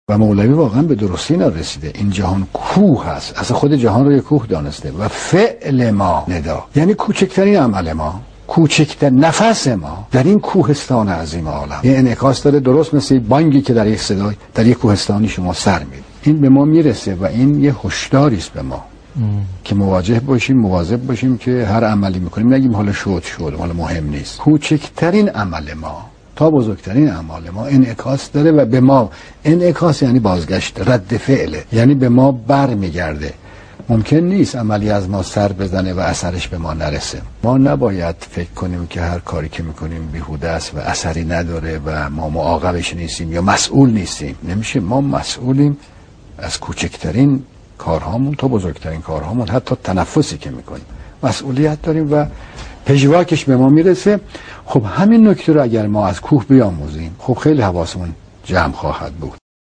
و مولوی واقعا به درستی نرسیده. این جهان کوه هست، اصلا خود جهان رو یک کوه دانسته. و فعل ما ندا، یعنی کوچکترین عمل ما، کوچکتر نفس ما در این کوهستان عظیم عالم یه انعکاس داره، درست مثل بانگی که در یک صدای در یک کوهستانی شما سر میده. این به ما میرسه و این یه هشداری است به ما که مواجه باشیم، مواظب باشیم که هر عملی میکنیم نگیم حالا شد حالا مهم نیست. کوچکترین عمل ما تا بزرگترین اعمال ما انعکاس داره و به ما انعکاس یعنی بازگشت، رد فعله، یعنی به ما بر میگرده. ممکن نیست عملی از ما سر بزنه و اثرش به ما نرسه. ما نباید فکر کنیم که هر کاری که میکنیم بیهوده است و اثری نداره و ما معاقبش نیستیم یا مسئول نیستیم. نمیشه. ما مسئولیم از کوچکترین کارهامون تا بزرگترین کارهامون، حتی تنفسی که میکنیم مسئولیت داریم و پژواکش به ما میرسه. خب همین نکته رو اگر ما از کوه بیاموزیم خب خیلی حواسمون جمع خواهد بود.